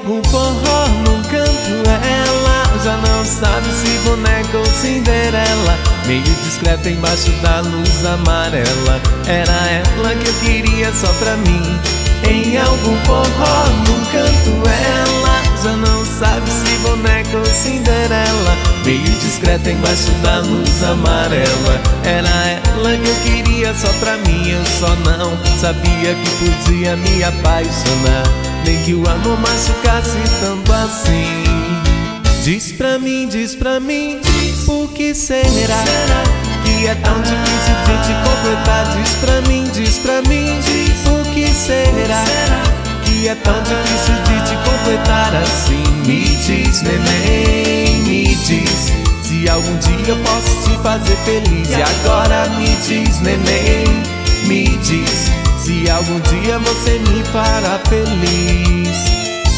algum forró, num canto ela já não sabe se boneca ou Cinderela. Meio discreta embaixo da luz amarela, era ela que eu queria só pra mim. Em algum forró, num canto ela já não sabe se boneca ou Cinderela. Meio discreta embaixo da luz amarela, era ela que eu queria só pra mim. Eu só não sabia que podia me apaixonar, nem que o amor machucasse tanto assim. Diz pra mim, por que será que é tão difícil de te completar? Diz pra mim, por que será que é tão difícil de te completar assim? Me diz, neném, me diz, se algum dia eu posso te fazer feliz. E agora me diz, neném, me diz, se algum dia você me fará feliz.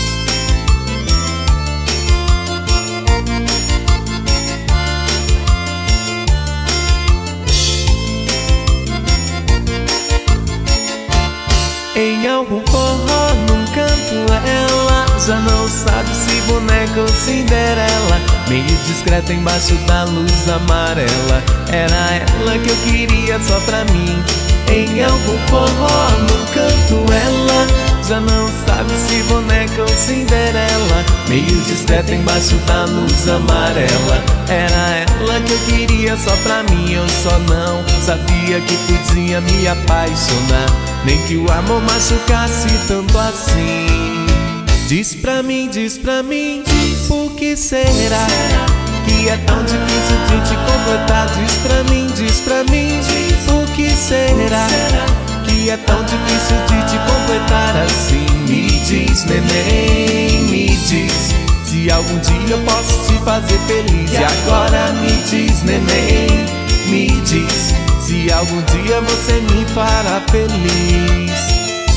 Em algum forró, num canto ela já não sabe se boneca ou Cinderela. Meio discreta embaixo da luz amarela, era ela que eu queria só pra mim. Em algum forró, num canto ela já não sabe se boneca ou Cinderela. Meio discreta embaixo da luz amarela, era ela que eu queria só pra mim. Eu só não sabia que podia me apaixonar, nem que o amor machucasse tanto assim. Diz pra mim, por que será que é tão difícil de te completar? Diz pra mim, por que será que é tão difícil de te completar assim? Me diz, neném, me diz, se algum dia eu posso te fazer feliz. E agora me diz, neném, me diz, se algum dia você me fará feliz.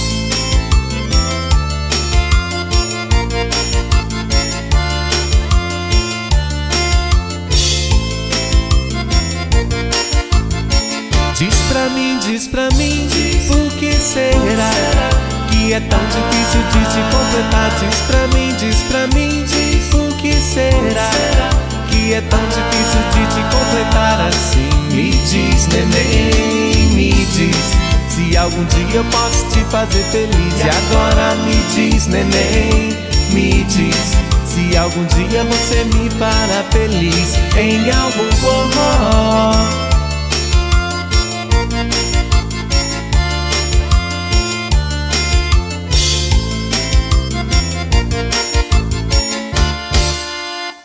Diz pra mim, por que será que é tão difícil de te completar? Diz pra mim, por que será que é tão difícil de te completar assim? Me diz, neném, me diz, se algum dia eu posso te fazer feliz. E agora me diz, neném, me diz, se algum dia você me fará feliz. Em algum forró.